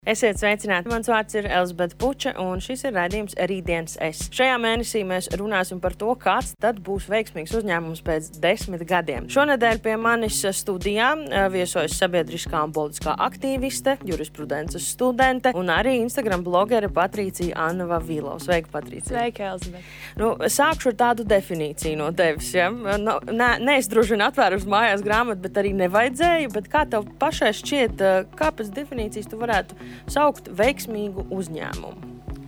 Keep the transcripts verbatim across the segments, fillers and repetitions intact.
Esiet sveicināti, mans vārds ir Elzbieta Puča, un šis ir raidījums Rītdienas es. Šajā mēnesī mēs runāsim par to, kāds tad būs veiksmīgs uzņēmums pēc desmit gadiem. Šonedēļ pie manis studijā viesojas sabiedriskā un politiskā aktīviste, jurisprudences studente un arī Instagram blogere Patricija Anna Vavilo. Sveika, Patricija. Sveika, Elzbieta. Nu, sākšu ar tādu definīciju no tevis. Ja? No, ne, ne es droši vien atvēru uz mājās grāmatu, bet arī nevajadzēju, bet kā tev pašai šķiet, kā pēc definīcijas tu varētu saukt veiksmīgu uzņēmumu?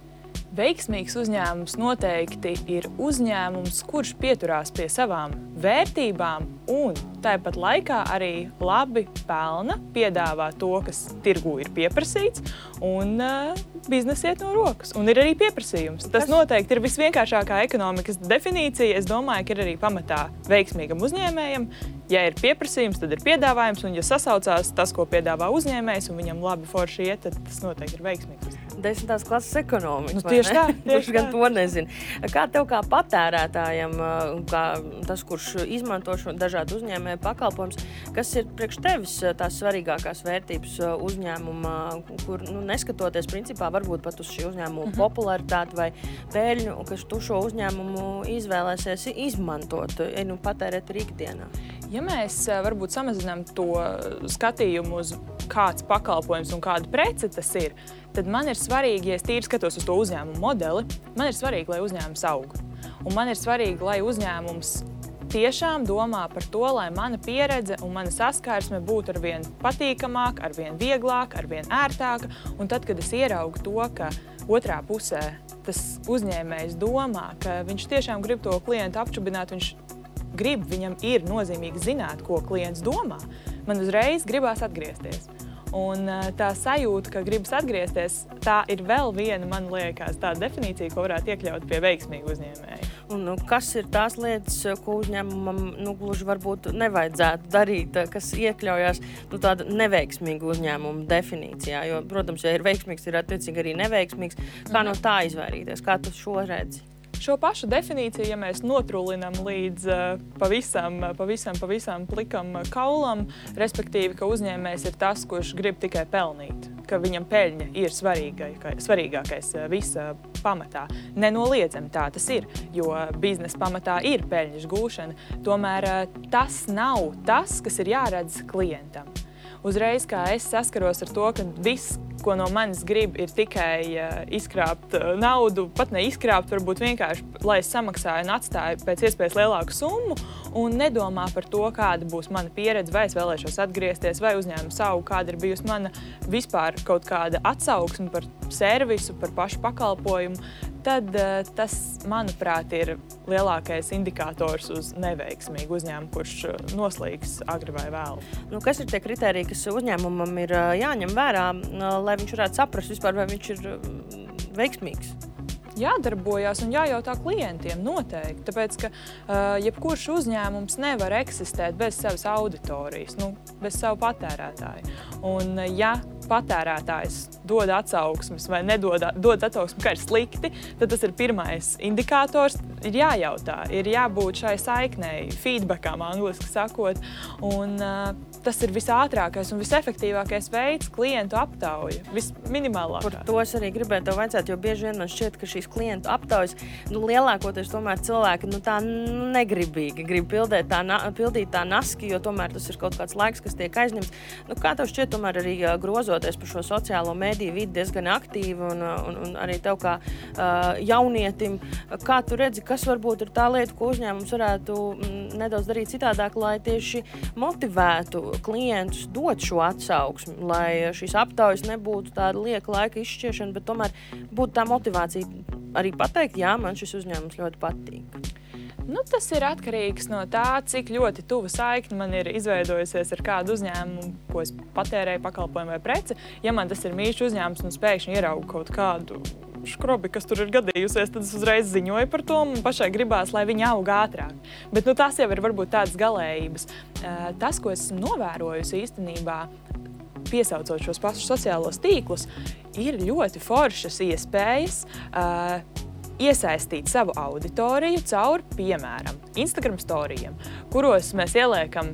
Veiksmīgs uzņēmums noteikti ir uzņēmums, kurš pieturās pie savām vērtībām un tāpat laikā arī labi pelna, piedāvā to, kas tirgū ir pieprasīts, un uh, biznesa iet no rokas. Un ir arī pieprasījums. Tas noteikti ir visvienkāršākā ekonomikas definīcija. Es domāju, ka ir arī pamatā veiksmīgam uzņēmējam. Ja ir pieprasījums, tad ir piedāvājums, un ja sasaucās tas, ko piedāvā uzņēmējs, un viņam labi forši iet, tad tas noteikti ir veiksmīgs. Desmitās klases ekonomika. Nu, tieši tā, tieši gan to nezinu. Kā tev kā patērētājam, kā tas, kurš izmanto šo dažādu uzņēmēju pakalpojumus, kas ir priekš tevis tās svarīgākās vērtības uzņēmumā, kur, nu, neskatoties principā varbūt pat uz šī uzņēmuma uh-huh. popularitāti vai pēļņu, ka tu šo uzņēmumu izvēlēsies izmantot, nu, patērēt ikdienā? Ja mēs varbūt samazinām to skatījumu uz kāds pakalpojums un kāda prece tas ir, tad man ir svarīgi, ja es tīri skatos uz to uzņēmumu modeli, man ir svarīgi, lai uzņēmums aug. Un man ir svarīgi, lai uzņēmums tiešām domā par to, lai mana pieredze un mana saskarsme būtu arvien patīkamāk, arvien vieglāk, arvien ērtāka. Un tad, kad es ieraugu to, ka otrā pusē tas uzņēmējs domā, ka viņš tiešām grib to klientu apčubināt, viņš grib, viņam ir nozīmīgi zināt, ko klients domā, man uzreiz gribās atgriezties. Un tā sajūta, ka gribas atgriezties, tā ir vēl viena, man liekas, tāda definīcija, ko varētu iekļaut pie veiksmīgu uzņēmēju. Un nu, kas ir tās lietas, ko uzņēmumam nu, gluži varbūt nevajadzētu darīt, kas iekļaujās nu, tāda neveiksmīga uzņēmuma definīcijā? Jo, protams, ja ir veiksmīgs, ir attiecīgi arī neveiksmīgs. Kā mm-hmm. no tā izvairīties? Kā tu šo redzi? Šo pašu definīciju, ja mēs notrulinam līdz uh, pavisam, pavisam, pavisam plikam kaulam, respektīvi, ka uzņēmējs ir tas, kurš grib tikai pelnīt, ka viņam peļņa ir svarīgākais visa pamatā. Nenoliedzami tā tas ir, jo biznesa pamatā ir peļņas gūšana, tomēr uh, tas nav tas, kas ir jāredz klientam. Uzreiz, kā es saskaros ar to, ka viss, ko no manis grib, ir tikai uh, izkrāpt uh, naudu, pat ne izkrāpt, varbūt vienkārši, lai es samaksāju un atstāju pēc iespējas lielāku summu un nedomā par to, kāda būs mana pieredze, vai es vēlēšos atgriezties, vai uzņēmums aug, kāda ir bijusi mana vispār kaut kāda atsauksme par servisu, par pašu pakalpojumu, tad uh, tas, manuprāt, ir lielākais indikators uz neveiksmīgu uzņēmumu, kurš uh, noslīgs agri vai vēlu. Nu, kas ir tie kriteriji, kas uzņēmumam ir uh, jāņem vērā, uh, lai viņš varētu saprast vispār, vai viņš ir uh, veiksmīgs? Jādarbojās un jājautā klientiem noteikti, tāpēc, ka uh, jebkurš uzņēmums nevar eksistēt bez savas auditorijas, nu, bez savu patērētāju. Un uh, ja patērētājs dod atsauksmes vai nedod dod atsauksmes, ka ir slikti, tad tas ir pirmais indikators. Ir jājautā, ir jābūt šai saiknei, feedbackām angliski sakot, un uh, tas ir visātrākais un visefektīvākais veids klientu aptauja, visminimālākā. Par to es arī gribēju tev vaicāt, jo bieži vien man šķiet, ka šīs klientu aptaujas, nu, lielākoties tomēr cilvēki, nu, tā negribīgi grib pildīt tā, pildīt tā naski, jo tomēr tas ir kaut kāds laiks, kas tiek aizņemts. Nu, kā tev šķiet, tomēr arī grozoties par šo sociālo mediju vidi diezgan aktīvi un, un, un arī tev kā uh, jaunietim, kā tu redzi, kas varbūt ir tā lieta, ko uzņēmums varētu mm, nedaudz darīt citādāk, lai tieši motivētu klientus dot šo atsauksmi, lai šīs aptaujas nebūtu tāda lieka laika izšķiešana, bet tomēr būtu tā motivācija arī pateikt, jā, man šis uzņēmums ļoti patīk. Nu, tas ir atkarīgs no tā, cik ļoti tuva saikne man ir izveidojusies ar kādu uzņēmumu, ko es patērēju, pakalpojumu vai preci. Ja man tas ir mīļš uzņēmums un es pēkšņi ieraugu kaut kādu škrobi, kas tur ir gadījusies, tad es uzreiz ziņoju par to un pašai gribās, lai viņi aug ātrāk. Bet nu, tas jau ir varbūt tādas galējības. Tas, ko esmu novērojusi īstenībā, piesaucot šos pašus sociālos tīklus, ir ļoti foršas iespējas uh, iesaistīt savu auditoriju caur, piemēram, Instagram storijiem, kuros mēs ieliekam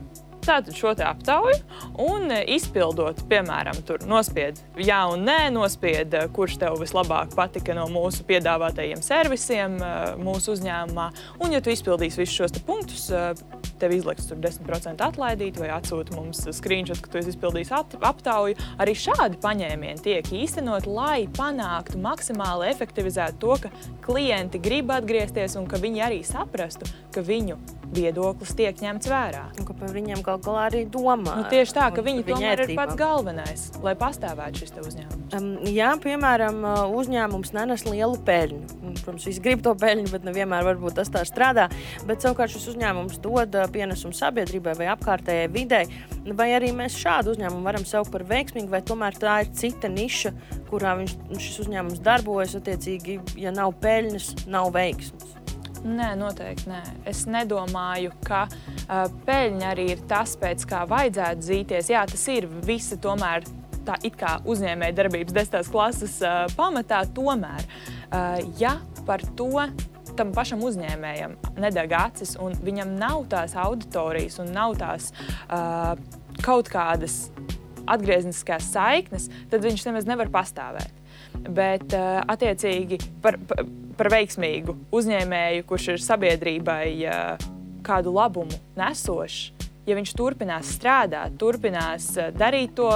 tātad šo te aptauju un izpildot, piemēram, tur nospied jā un nē, nospied, kurš tev vislabāk patika no mūsu piedāvātajiem servisiem mūsu uzņēmumā. Un, ja tu izpildīsi visus šos te punktus, tev izliks tur desmit procenti atlaidīt vai atsūta mums screenshot, ka tu esi izpildījis aptauju. Arī šādi paņēmieni tiek īstenot, lai panāktu maksimāli efektivizēt to, ka klienti grib atgriezties un ka viņi arī saprastu, ka viņu viedoklis tiek ņemts vērā. Un ka par viņiem gal galā arī domā. Nu, tieši tā, ka viņi viņa tomēr ir ērtībā. pats galvenais, lai pastāvētu šis te uzņēmums. Um, jā, piemēram, uzņēmums nenes lielu peļņu. Protams, visi grib to peļņu, bet nevienmēr varbūt tas tā strādā. Bet savukārt šis uzņēmums dod pienesumu sabiedrībai vai apkārtējai videi. Vai arī mēs šādu uzņēmumu varam saukt par veiksmīgu, vai tomēr tā ir cita niša, kurā viņš, šis uzņēmums darbojas, attiecīgi, ja nav peļņas, nav veiksmes? Nē, noteikti nē. Es nedomāju, ka uh, peļņa arī ir tas, pēc kā vajadzētu zīties. Jā, tas ir visi tomēr tā it kā uzņēmēja darbības desmitās klases uh, pamatā. Tomēr, uh, ja par to tam pašam uzņēmējam nedeg acis un viņam nav tās auditorijas un nav tās uh, kaut kādas atgriezniskās saiknes, tad viņš nemaz nevar pastāvēt. Bet, uh, attiecīgi, par, par, par veiksmīgu uzņēmēju, kurš ir sabiedrībai uh, kādu labumu nesošs, ja viņš turpinās strādāt, turpinās uh, darīt to,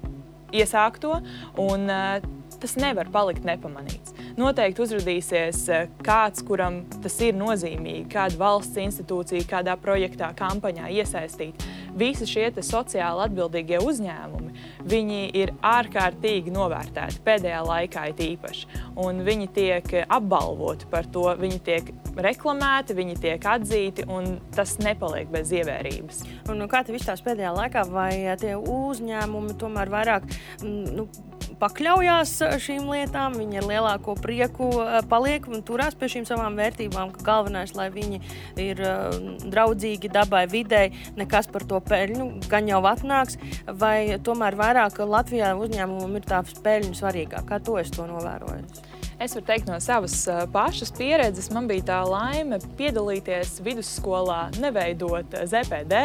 iesākt to, un uh, tas nevar palikt nepamanīts. Noteikti uzradīsies uh, kāds, kuram tas ir nozīmīgi, kāda valsts institūcija, kādā projektā, kampaņā iesaistīt. Visi šie te sociāli atbildīgie uzņēmumi, viņi ir ārkārtīgi novērtēti pēdējā laikā it īpaši. Un viņi tiek apbalvoti par to, viņi tiek reklamēti, viņi tiek atzīti, un tas nepaliek bez ievērības. Un kā tev izstāst pēdējā laikā, vai tie uzņēmumi tomēr vairāk nu, pakļaujās šīm lietām, viņi ar lielāko prieku paliek un turās pie šīm savām vērtībām, ka galvenais, lai viņi ir draudzīgi dabai, videi, nekas par to peļņu, gan jau atnāks, vai tomēr vairāk Latvijā uzņēmumam ir tā peļņa svarīgāk? Kā to es to novēroju? Es varu teikt no savas pašas pieredzes, man bija tā laime piedalīties vidusskolā, neveidot Z P D,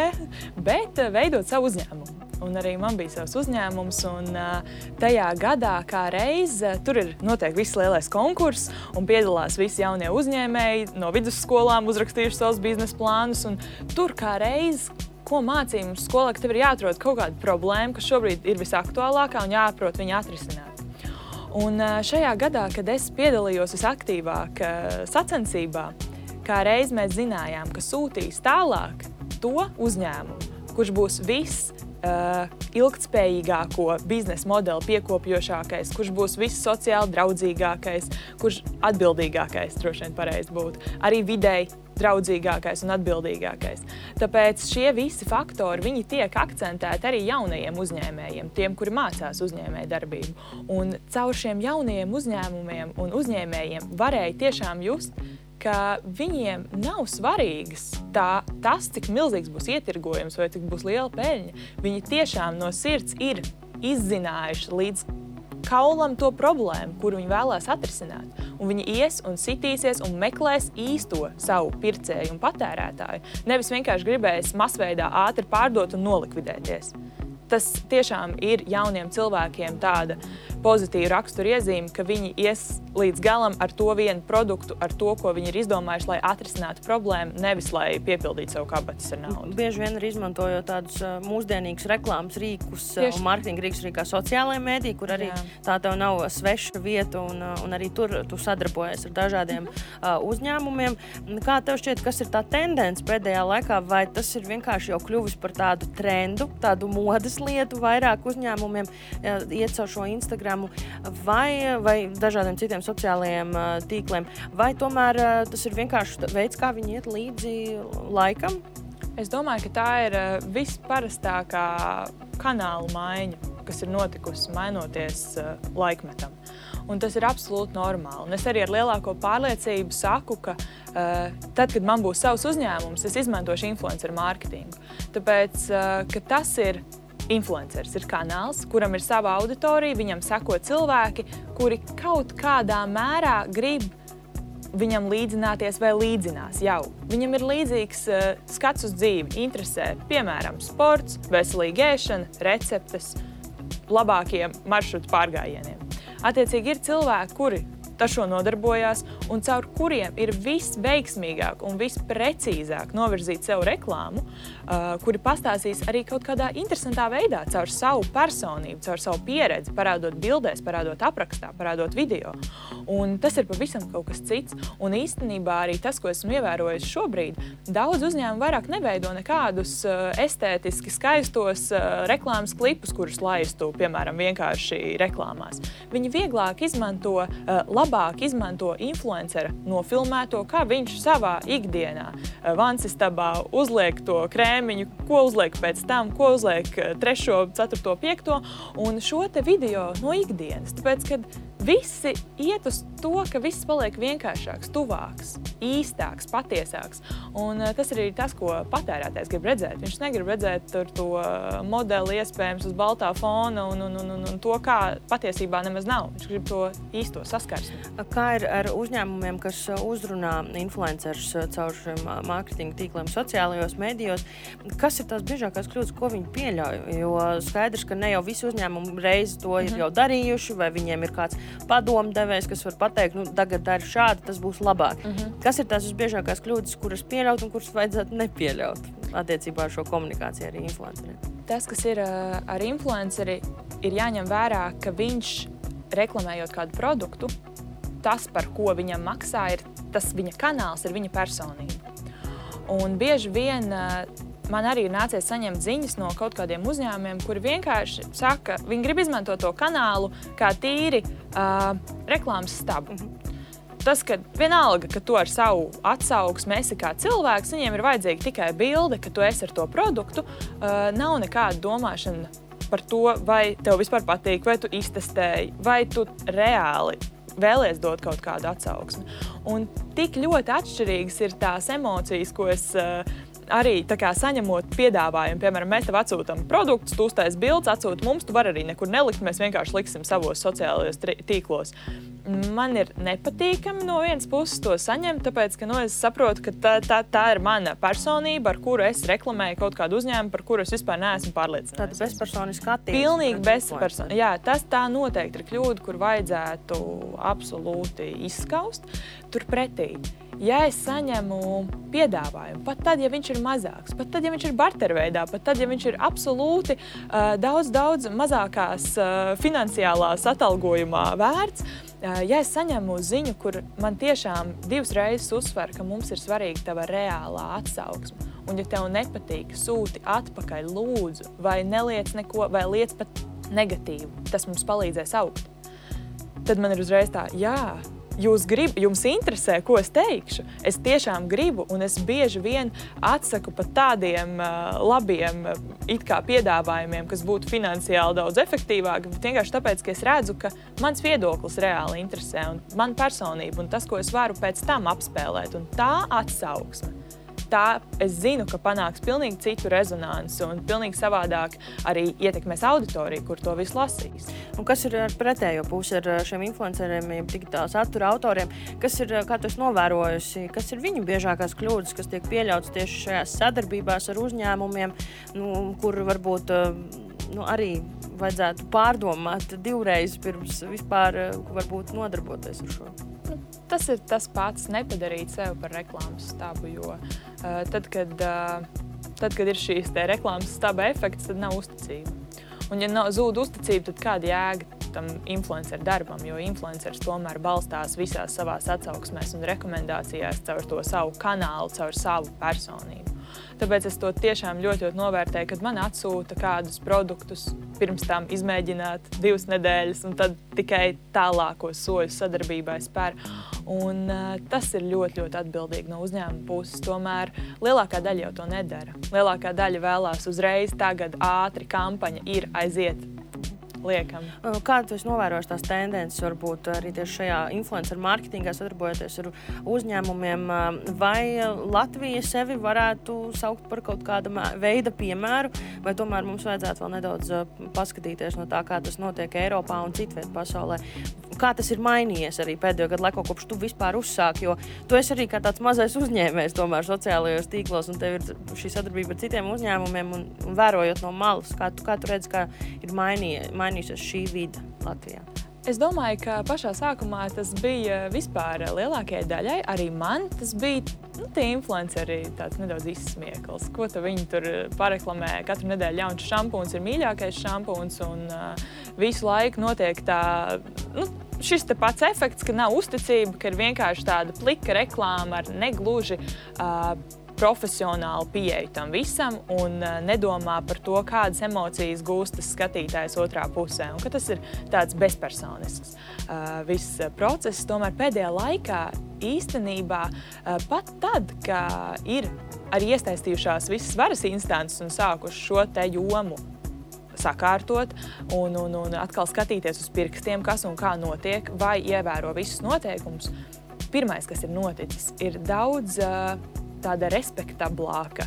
bet veidot savu uzņēmumu. Un arī man bija savs uzņēmums, un tajā gadā kā reiz tur ir notiek viss lielais konkurss, un piedalās visi jaunie uzņēmēji no vidusskolām, uzrakstījuši savus biznesa plānus, un tur kā reiz, ko mācīja mums skolā, ka tev ir jāatrod kaut kāda problēma, kas šobrīd ir visaktuālākā un jāprot viņu atrisināt. Un šajā gadā, kad es piedalījos visaktīvāk sacensībā, kā reiz mēs zinājām, ka sūtīs tālāk to uzņēmumu, kurš būs viss Uh, ilgtspējīgāko biznesa modeli piekopjošākais, kurš būs viss sociāli draudzīgākais, kurš atbildīgākais, droši vien pareizi būtu, arī videi draudzīgākais un atbildīgākais. Tāpēc šie visi faktori, viņi tiek akcentēti arī jaunajiem uzņēmējiem, tiem, kuri mācās uzņēmēju darbību. Un caur šiem jaunajiem uzņēmumiem un uzņēmējiem varēja tiešām just, ka viņiem nav svarīgas tā, tas, cik milzīgs būs ietirgojums vai cik būs liela peļņa. Viņi tiešām no sirds ir izzinājuši līdz kaulam to problēmu, kuru viņi vēlās atrisināt. Un viņi ies un sitīsies un meklēs īsto savu pircēju un patērētāju. Nevis vienkārši gribēs masveidā ātri pārdot un nolikvidēties. Tas tiešām ir jauniem cilvēkiem tāda pozitīva rakstura iezīme, ka viņi ies līdz galam ar to vienu produktu, ar to, ko viņi ir izdomājuši, lai atrisinātu problēmu, nevis lai piepildītu savu kabatas ar naudu. Bieži vien ir izmantojot tādus uh, mūsdienīgus reklāmas rīkus uh, un mārketinga rīkus arī kā sociālajie mēdī, kur arī Jā. tā tev nav sveša vieta un, uh, un arī tur tu sadarbojies ar dažādiem uh, uzņēmumiem. Kā tev šķiet, kas ir tā tendence pēdējā laikā, vai tas ir vienkārši jau kļuvis par tādu trendu, tādu modes lietu vairāk uzņēmumiem uh, iet caur šo Instagramu vai, vai dažādiem citiem sociālajiem uh, tīkliem, vai tomēr uh, tas ir vienkārši veids, kā viņi iet līdzi laikam? Es domāju, ka tā ir uh, visparastākā kanāla maiņa, kas ir notikusi mainoties uh, laikmetam. Un tas ir absolūti normāli. Un es arī ar lielāko pārliecību saku, ka uh, tad, kad man būs savs uzņēmums, es izmantošu influenceru mārketingu. Tāpēc, uh, ka tas ir influenceris, ir kanāls, kuram ir sava auditorija, viņam seko cilvēki, kuri kaut kādā mērā grib viņam līdzināties vai līdzinās jau. Viņam ir līdzīgs uh, skats uz dzīvi, interesē, piemēram, sports, veselīga ēšana, receptes, labākiem maršrutu pārgājieniem. Attiecīgi ir cilvēki, kuri ar šo nodarbojās un caur kuriem ir visveiksmīgāk un visprecīzāk novirzīt sev reklāmu, uh, kuri pastāstīs arī kaut kādā interesantā veidā caur savu personību, caur savu pieredzi, parādot bildēs, parādot aprakstā, parādot video. Un tas ir pavisam kaut kas cits. Un īstenībā arī tas, ko esmu ievērojis šobrīd, daudz uzņēmumu vairāk neveido nekādus uh, estētiski skaistos uh, reklāmas klipus, kurus laistu, piemēram, vienkārši reklāmās. Viņi vieglāk izmanto uh, labāk izmanto influencera nofilmēto, kā viņš savā ikdienā vansistabā uzliek to krēmiņu, ko uzliek pēc tam, ko uzliek trešo, ceturto, piekto, un šo te video no ikdienas. Tāpēc, kad visi iet uz to, ka viss paliek vienkāršāks, tuvāks, īstāks, patiesāks. Un tas ir arī tas, ko patērētājs grib redzēt. Viņš negrib redzēt tur to modeli iespējams uz baltā fona un, un, un, un to, kā patiesībā nemaz nav. Viņš grib to īsto saskarsmi. Kā ir ar uzņēmumiem, kas uzrunā influencerus caur šiem mārketinga tīkliem sociālajos medijos? Kas ir tās biežākās kļūdas, ko viņi pieļauj? Jo skaidrs, ka ne jau visi uzņēmumi reizi to ir jau darījuši, vai viņiem ir kāds padomdevējs, kas var pateikt, nu, tagad dari šādi, tas būs labāk. Uh-huh. Kas ir tās visbiežākās kļūdas, kuras pieļaut un kuras vajadzētu nepieļaut attiecībā ar šo komunikāciju ar influenceriem? Tas, kas ir ar influenceri, ir jāņem vērā, ka viņš, reklamējot kādu produktu, tas, par ko viņam maksā, ir tas viņa kanāls, ir viņa personība. Un bieži vien man arī ir nācies saņemt ziņas no kaut kādiem uzņēmumiem, kuri vienkārši saka, viņi grib izmantot to kanālu kā tīri uh, reklāmas stabu. Tas, ka vienalga, ka tu ar savu atsauksmi esi kā cilvēks, viņiem ir vajadzīga tikai bilde, ka tu esi ar to produktu, uh, nav nekāda domāšana par to, vai tev vispār patīk, vai tu iztestēji, vai tu reāli vēlies dot kaut kādu atsauksmi. Un tik ļoti atšķirīgas ir tās emocijas, ko es uh, arī tā kā saņemot piedāvājumu. Piemēram, mēs tev atsūtam produktus, tu uztais bildes, atsūti mums, tu vari arī nekur nelikt, mēs vienkārši liksim savos sociālajos tīklos. Man ir nepatīkami no vienas puses to saņemt, tāpēc, ka nu, es saprotu, ka tā, tā, tā ir mana personība, ar kuru es reklamēju kaut kādu uzņēmumu, par kuru es vispār neesmu pārliecināts. Tāda bezpersoniska attieksme. Pilnīgi bezpersoniska. Jā, tas tā noteikti ir kļūda, kur vajadzētu absolūti izskaust. Turpretī, ja es saņemu piedāvājumu, pat tad, ja viņš ir mazāks, pat tad, ja viņš ir barterveidā, pat tad, ja viņš ir absolūti uh, daudz, daudz mazākās uh, finansiālās atalgojumā vērts, uh, ja es saņemu ziņu, kur man tiešām divas reizes uzsver, ka mums ir svarīga tava reālā atsauksme, un ja tev nepatīk, sūti atpakaļ, lūdzu, vai neliec neko, vai liec pat negatīvu, tas mums palīdzēs augt. Tad man ir uzreiz tā, jā, Jūs grib, jums interesē, ko es teikšu. Es tiešām gribu, un es bieži vien atsaku pat tādiem uh, labiem uh, it kā piedāvājumiem, kas būtu finansiāli daudz efektīvāki, bet vienkārši tāpēc, ka es redzu, ka mans viedoklis reāli interesē, un man personība, un tas, ko es varu pēc tam apspēlēt, un tā atsauksme. Tā es zinu, ka panāks pilnīgi citu rezonanci un pilnīgi savādāk arī ietekmēs auditoriju, kur to visu lasīs. Un kas ir ar pretējo pusi ar šiem influenceriem, digitāla satura autoriem? Kas ir, kā tu esi novērojusi, kas ir viņu biežākās kļūdas, kas tiek pieļautas tieši šajās sadarbībās ar uzņēmumiem, nu, kur varbūt nu, arī vajadzētu pārdomāt divreiz pirms vispār varbūt nodarboties ar šo? Tas ir tas pats nepadarīt sevi par reklāmas stabu, jo uh, tad, kad, uh, tad, kad ir šīs te reklāmas staba efekts, tad nav uzticība. Un ja nav zūd uzticība, tad kāda jēga tam influenceru darbam, jo influenceris tomēr balstās visās savās atsauksmēs un rekomendācijās caur to savu kanālu, caur savu personību. Tāpēc es to tiešām ļoti, ļoti novērtēju, kad man atsūta kādus produktus, pirms tam izmēģināt divas nedēļas un tad tikai tālākos soļus sadarbībai spēr. Un uh, tas ir ļoti, ļoti atbildīgi no uzņēmuma puses. Tomēr lielākā daļa jau to nedara. Lielākā daļa vēlās uzreiz, tagad ātri kampaņa ir aiziet. Liekam. Kāda tu esi novērojuši tās tendences, varbūt arī tieši šajā influenceru mārketingā sadarbojoties ar uzņēmumiem, vai Latvija sevi varētu saukt par kaut kāda veida piemēru, vai tomēr mums vajadzētu vēl nedaudz paskatīties no tā, kā tas notiek Eiropā un citviet pasaulē? kā tas ir mainījies arī pēdējo gadu laikā, kopš tu vispār uzsāki, jo tu esi arī kā tāds mazais uzņēmējs tomēr sociālajos tīklos, un tev ir šī sadarbība ar citiem uzņēmumiem, un, un vērojot no malas, kā tu, kā tu redzi, kā ir mainījies, mainījusies šī vide Latvijā? Es domāju, ka pašā sākumā tas bija vispār lielākajai daļai. Arī man tas bija, nu, tie influenceri tāds nedaudz izsmiekls. Ko tu viņi tur pareklamē? Katru nedēļu jauns šampūns ir mīļākais šampūns, un uh, visu laiku notiek tā, nu, šis te pats efekts, ka nav uzticība, ka ir vienkārši tāda plika reklāma ar negluži uh, profesionāli pieeju tam visam un uh, nedomā par to, kādas emocijas gūstas skatītājs otrā pusē. Un ka tas ir tāds bezpersonisks uh, viss process. Tomēr pēdējā laikā īstenībā uh, pat tad, ka ir arī iesaistījušās visas varas instances un sākuši šo te jomu sakārtot un, un, un atkal skatīties uz pirkstiem, kas un kā notiek, vai ievēro visus noteikumus. Pirmais, kas ir noticis, ir daudz uh, tāda respektablāka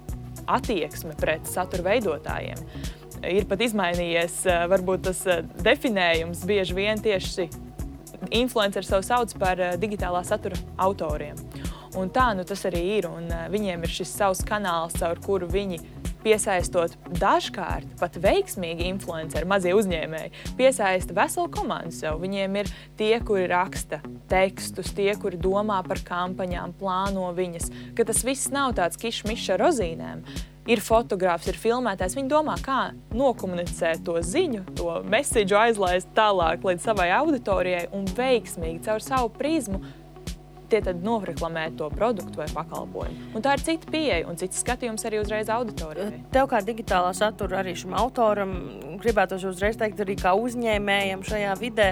attieksme pret satura veidotājiem. Ir pat izmainījies varbūt tas definējums, bieži vien tieši influenceri sev sauc par digitālā satura autoriem. Un tā nu tas arī ir, un viņiem ir šis savs kanāls, caur kuru viņi piesaistot dažkārt pat veiksmīgi influenceri, mazie uzņēmēji, piesaista veselu komandu sev. Viņiem ir tie, kuri raksta tekstus, tie, kuri domā par kampaņām, plāno viņas, ka tas viss nav tāds kišmišs ar rozīnēm. Ir fotogrāfs, ir filmētājs, viņi domā, kā nokomunicēt to ziņu, to mesidžu aizlaist tālāk līdz savai auditorijai un veiksmīgi caur savu prizmu tie tad noreklamēt to produktu vai pakalpojumu. Un tā ir cita pieeja un cits skatījums arī uzreiz auditorijai. Tev kā digitālā satura arī šim autoram gribētos uzreiz teikt arī kā uzņēmējam šajā vidē,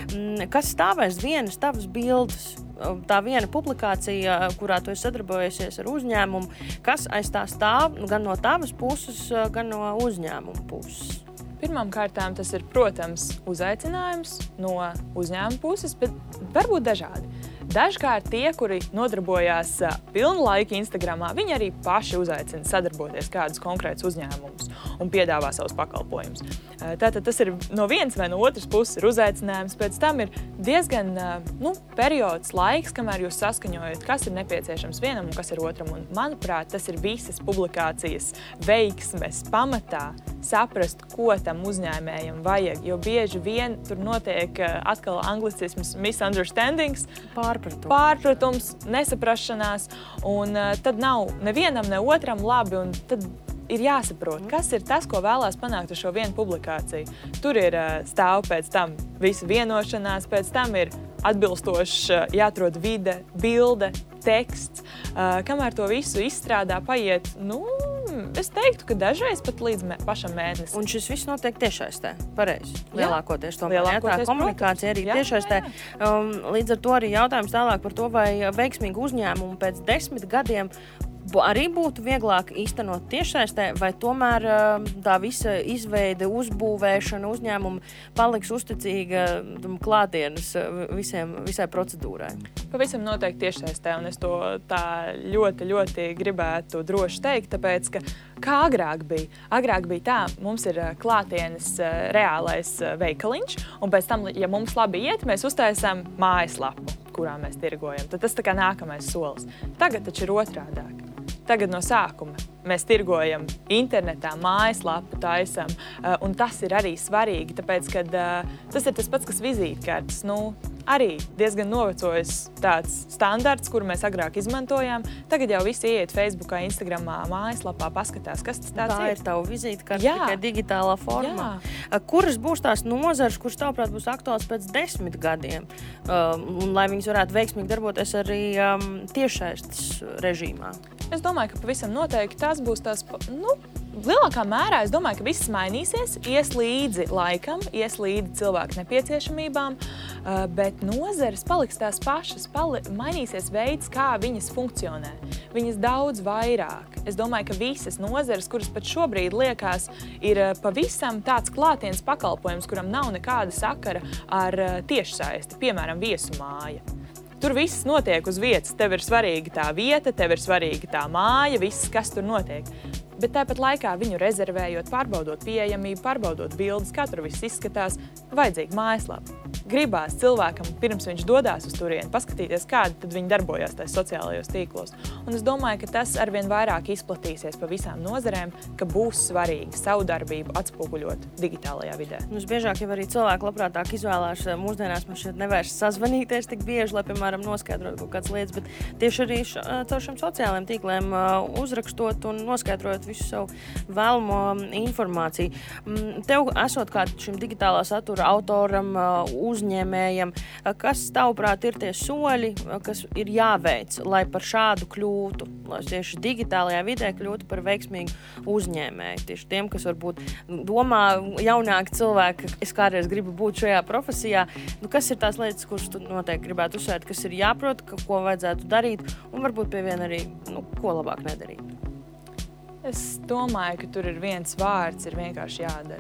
kas stāvēs vienas tavas bildes? Tā viena publikācija, kurā tu esi sadarbojusies ar uzņēmumu, kas aiz tā stāv gan no tavas puses, gan no uzņēmuma puses? Pirmām kārtām tas ir, protams, uzaicinājums no uzņēmuma puses, bet varbūt dažādi. Dažkārt tie, kuri nodarbojās pilnu laiku Instagramā, viņi arī paši uzaicina sadarboties kādus konkrētus uzņēmumus un piedāvā savus pakalpojumus. Tātad tas ir no vienas vai no otras puses ir uzaicinājums, pēc tam ir diezgan nu, periods laiks, kamēr jūs saskaņojat, kas ir nepieciešams vienam un kas ir otram. Un, manuprāt, tas ir visas publikācijas veiksmes pamatā saprast, ko tam uzņēmējam vajag, jo bieži vien tur notiek atkal anglicisms misunderstandings, Pārpratums. Pārpratums, nesaprašanās, un uh, tad nav nevienam, ne otram labi, un tad ir jāsaprot, kas ir tas, ko vēlās panākt ar šo vienu publikāciju. Tur ir uh, stāv pēc tam visa vienošanās, pēc tam ir atbilstoši uh, jāatrod vide, bilde, teksts. Uh, kamēr to visu izstrādā, paiet, nu, es teiktu, ka dažreiz pat līdz mē, pašam mēnesim. Un šis viss notiek tiešaistē, pareizi, lielākoties tomēr. Lielākoties, tā komunikācija arī jā, tiešaistē. jā, jā. Um, līdz ar to arī jautājums tālāk par to, vai veiksmīgi uzņēmumi pēc desmit gadiem arī būtu vieglāk īstenot tiešsaistē, vai tomēr tā visa izveide, uzbūvēšana uzņēmuma paliks uzticīga klātienes visiem, visai procedūrai? Pavisam noteikti tiešsaistē, un es to tā ļoti, ļoti gribētu droši teikt, tāpēc, ka kā agrāk bija? Agrāk bija tā, mums ir klātienes reālais veikaliņš, un pēc tam, ja mums labi iet, mēs uztaisām mājaslapu, kurā mēs tirgojam. Tad tas tā kā nākamais solis. Tagad taču ir otrādāk. Tagad no sākuma mēs tirgojam internetā, mājaslapu taisam, un tas ir arī svarīgi, tāpēc, ka tas ir tas pats, kas vizītkartes. Nu, arī diezgan novecojis tāds standarts, kuru mēs agrāk izmantojām. Tagad jau visi ieiet Facebookā, Instagramā, mājaslapā, paskatās, kas tas tāds tā ir. ir tava vizītkarte tikai digitālā formā. Jā. Kuras būs tās nozares, kuras tavuprāt būs aktuāls pēc desmit gadiem, um, un lai viņas varētu veiksmīgi darboties arī um, tiešsaistes režīmā? Es domāju, ka pavisam noteikti tās būs tās, nu, lielākā mērā es domāju, ka viss mainīsies, ies līdzi laikam, ies līdzi cilvēku nepieciešamībām, bet nozares paliks tās pašas, pali, mainīsies veids, kā viņas funkcionē. Viņas daudz vairāk. Es domāju, ka visas nozares, kuras pat šobrīd liekas, ir pavisam tāds klātienes pakalpojums, kuram nav nekāda sakara ar tiešsaisti, piemēram, viesumāja. Tur viss notiek uz vietas. Tev ir svarīga tā vieta, tev ir svarīga tā māja, viss, kas tur notiek. Bet tāpat laikā viņu rezervējot, pārbaudot pieejamību, pārbaudot bildes, kā tur viss izskatās, vajadzīga mājaslapa. Gribās cilvēkam, pirms viņš dodās uz turieni, paskatīties, kādi tad viņi darbojās tajos sociālajos tīklos. Un es domāju, ka tas arvien vairāk izplatīsies pa visām nozarēm, ka būs svarīgi savu darbību atspoguļot digitālajā vidē. Mums biežāk jau arī cilvēki labprātāk izvēlās, mūsdienās man šeit nevairs sazvanīties tik bieži, lai, piemēram, noskaidrot kaut kādas lietas, bet tieši arī š, caur šiem sociālajiem tīkliem uzrakstot un noskaidrot visu savu vēlamo informāciju. Tev, esot kā šim digitālā satura autoram, uzņēmējam, kas tavuprāt ir tie soļi, kas ir jāveic, lai par šādu kļūtu, lai tieši digitālajā vidē kļūtu par veiksmīgu uzņēmēju. Tieši tiem, kas varbūt domā jaunāki cilvēki, es kādreiz gribu būt šajā profesijā, nu, kas ir tās lietas, kuras tu noteikti gribētu uzsvērt, kas ir jāprot, ko vajadzētu darīt, un varbūt pie viena arī, nu, ko labāk nedarīt? Es domāju, ka tur ir viens vārds, ir vienkārši jādara.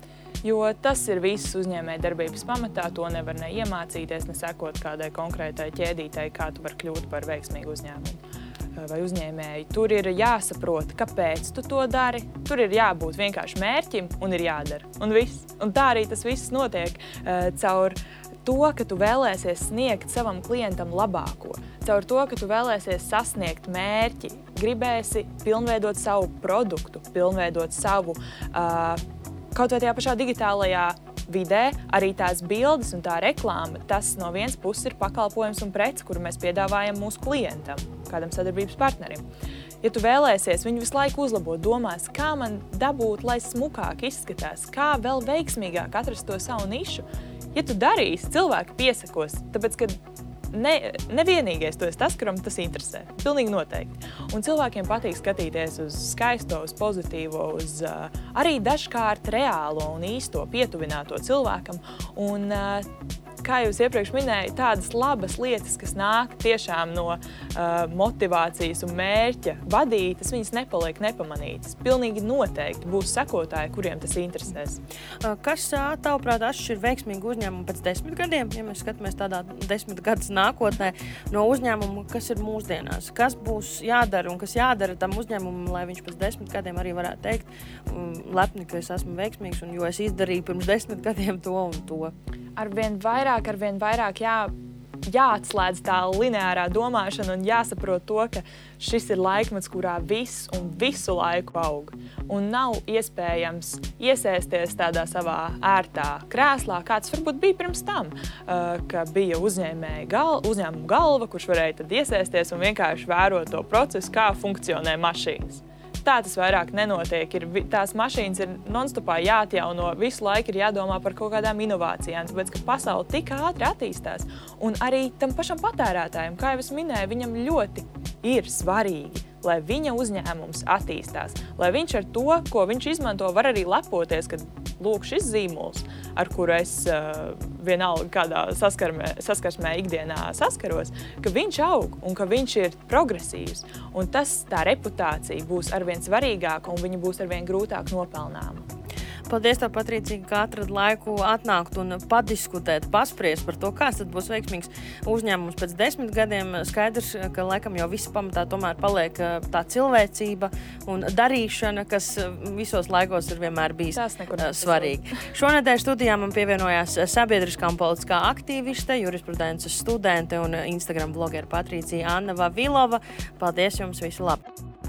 Jo tas ir viss uzņēmēja darbības pamatā, to nevar ne iemācīties, ne sekot kādai konkrētai ķēdītei, kā tu var kļūt par veiksmīgu uzņēmumu vai uzņēmēju. Tur ir jāsaprot, kāpēc tu to dari, tur ir jābūt vienkārši mērķim un ir jādara. Un viss. Un tā arī tas viss notiek uh, caur to, ka tu vēlēsies sniegt savam klientam labāko, caur to, ka tu vēlēsies sasniegt mērķi, gribēsi pilnveidot savu produktu, pilnveidot savu uh, kaut vai tajā pašā digitālajā vidē, arī tās bildes un tā reklāma, tas no vienas puses ir pakalpojums un prece, kuru mēs piedāvājam mūsu klientam, kādam sadarbības partnerim. Ja tu vēlēsies viņu visu laiku uzlabot, domās, kā man dabūt, lai smukāk izskatās, kā vēl veiksmīgāk atrast to savu nišu, ja tu darīsi, cilvēki piesakos, tāpēc, ka Ne, nevienīgais to ir tas, kuram tas interesē. Pilnīgi noteikti. Un cilvēkiem patīk skatīties uz skaisto, uz pozitīvo, uz uh, arī dažkārt reālo un īsto pietuvināto cilvēkam. Un, uh, kā jūs iepriekš minēju, tādas labas lietas, kas nāk tiešām no uh, motivācijas un mērķa vadītas, viņas nepaliek nepamanītas. Pilnīgi noteikti būs sekotāji, kuriem tas interesēs. Kas, tavuprāt, atšķir veiksmīgu uzņēmumu pēc desmit gadiem, ja mēs skatāmies tādā desmit gadus nākotnē, no uzņēmumu, kas ir mūsdienās? Kas būs jādara un kas jādara tam uzņēmumam, lai viņš pēc desmit gadiem arī varētu teikt, lepni, ka es esmu veiksmīgs un jo es izdarīju pirms desmit gadiem to un to? Arvien vairāk, arvien vairāk jā, jāatslēdz tā lineārā domāšana un jāsaprot to, ka šis ir laikmets, kurā viss un visu laiku aug. Un nav iespējams iesēsties tādā savā ērtā krēslā, kāds varbūt bija pirms tam, ka bija uzņēmēja gal, uzņēmuma galva, kurš varēja tad iesēsties un vienkārši vērot to procesu, kā funkcionē mašīnas. Tā tas vairāk nenotiek. Ir, tās mašīnas ir non-stopā jāatjauno, visu laiku ir jādomā par kaut kādām inovācijām, tāpēc, ka pasaule tik ātri attīstās. Un arī tam pašam patērētājam, kā jau es minēju, viņam ļoti ir svarīgi, lai viņa uzņēmums attīstās, lai viņš ar to, ko viņš izmanto, var arī lepoties, kad lūk šis zīmols, ar kuru es uh, vienalga kādā saskarmē, saskarsmē ikdienā saskaros, ka viņš aug un ka viņš ir progresīvs. Un tas, tā reputācija būs arvien svarīgāka un viņa būs arvien grūtāk nopelnāma. Paldies tev, Patricija, ka atrad laiku atnākt un padiskutēt, paspriest par to, kāds tad būs veiksmīgs uzņēmums pēc desmit gadiem. Skaidrs, ka laikam jau viss pamatā tomēr paliek tā cilvēcība un darīšana, kas visos laikos ir vienmēr bijis svarīgi. Šonedēļ studijā man pievienojās sabiedriskā un politiskā aktīviste, jurisprudences studente un Instagram blogera Patricija Anna Vavilova. Paldies jums, visu labi!